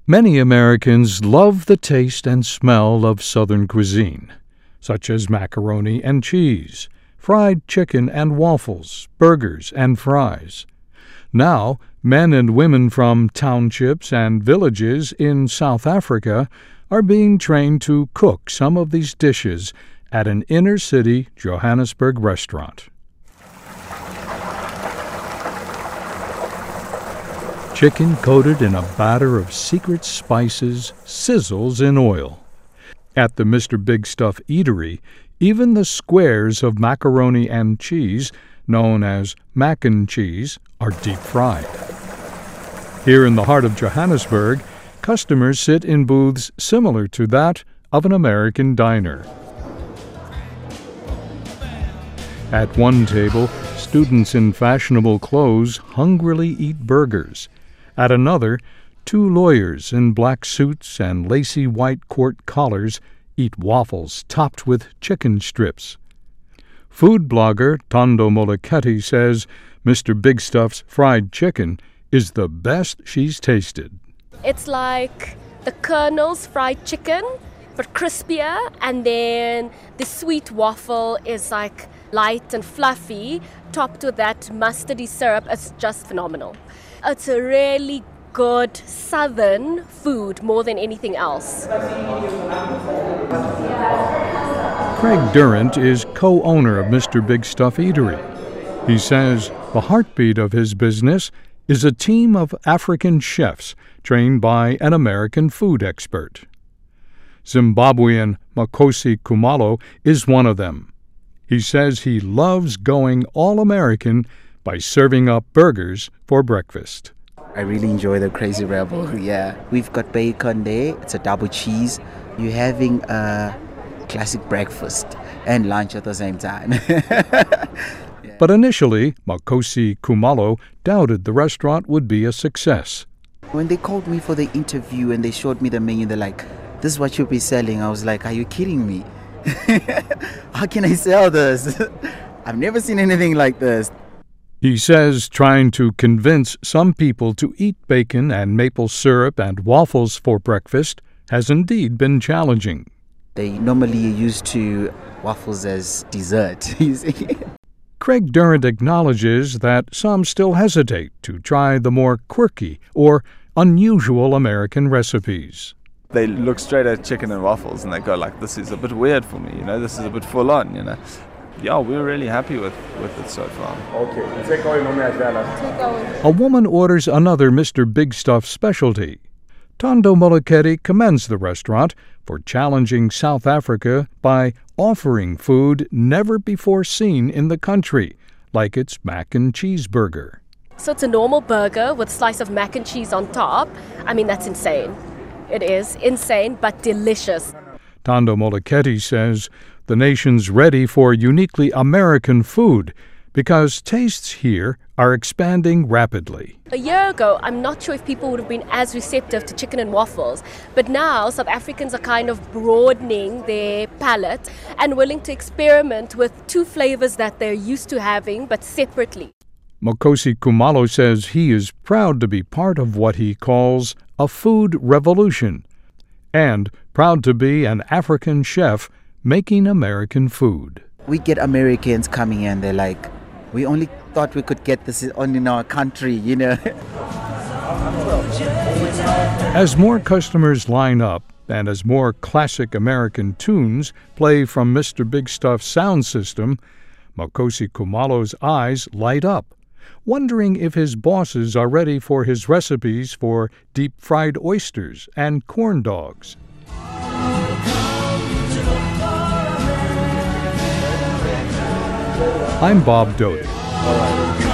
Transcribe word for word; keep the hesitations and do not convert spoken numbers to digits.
Many Americans love the taste and smell of Southern cuisine, such as macaroni and cheese, fried chicken and waffles, burgers and fries. Now, men and women from townships and villages in South Africa are being trained to cook some of these dishes at an inner-city Johannesburg restaurant. Chicken coated in a batter of secret spices sizzles in oil. At the Mister Big Stuff Eatery, even the squares of macaroni and cheese, known as mac and cheese, are deep-fried. Here in the heart of Johannesburg, customers sit in booths similar to that of an American diner. At one table, students in fashionable clothes hungrily eat burgers. At another, two lawyers in black suits and lacy white court collars eat waffles topped with chicken strips. Food blogger Tondo Moleketi says Mister Big Stuff's fried chicken is the best she's tasted. It's like the Colonel's fried chicken, but crispier, and then the sweet waffle is like light and fluffy, topped with that mustardy syrup. It's just phenomenal. It's a really good southern food more than anything else. Craig Durant is co-owner of Mister Big Stuff Eatery. He says the heartbeat of his business is a team of African chefs trained by an American food expert. Zimbabwean Makosi Kumalo is one of them. He says he loves going all-American by serving up burgers for breakfast. I really enjoy the Crazy Rebel, yeah. We've got bacon there, it's a double cheese. You're having a classic breakfast and lunch at the same time. Yeah. But initially, Makosi Kumalo doubted the restaurant would be a success. When they called me for the interview and they showed me the menu, they're like, this is what you'll be selling. I was like, are you kidding me? How can I sell this? I've never seen anything like this. He says trying to convince some people to eat bacon and maple syrup and waffles for breakfast has indeed been challenging. They normally are used to waffles as dessert, you see. Craig Durant acknowledges that some still hesitate to try the more quirky or unusual American recipes. They look straight at chicken and waffles and they go like, this is a bit weird for me, you know, this is a bit full on, you know. Yeah, we're really happy with, with it so far. Okay, take away. A woman orders another Mister Big Stuff specialty. Tondo Moleketi commends the restaurant for challenging South Africa by offering food never before seen in the country, like its mac and cheese burger. So it's a normal burger with a slice of mac and cheese on top. I mean, that's insane. It is insane, but delicious. Tondo Moleketi says the nation's ready for uniquely American food because tastes here are expanding rapidly. A year ago, I'm not sure if people would have been as receptive to chicken and waffles, but now South Africans are kind of broadening their palate and willing to experiment with two flavors that they're used to having, but separately. Makosi Kumalo says he is proud to be part of what he calls a food revolution and proud to be an African chef making American food. We get Americans coming in, they're like, we only thought we could get this on in our country, you know. As more customers line up and as more classic American tunes play from Mister Big Stuff's sound system, Makosi Kumalo's eyes light up, wondering if his bosses are ready for his recipes for deep-fried oysters and corn dogs. I'm Bob Doty.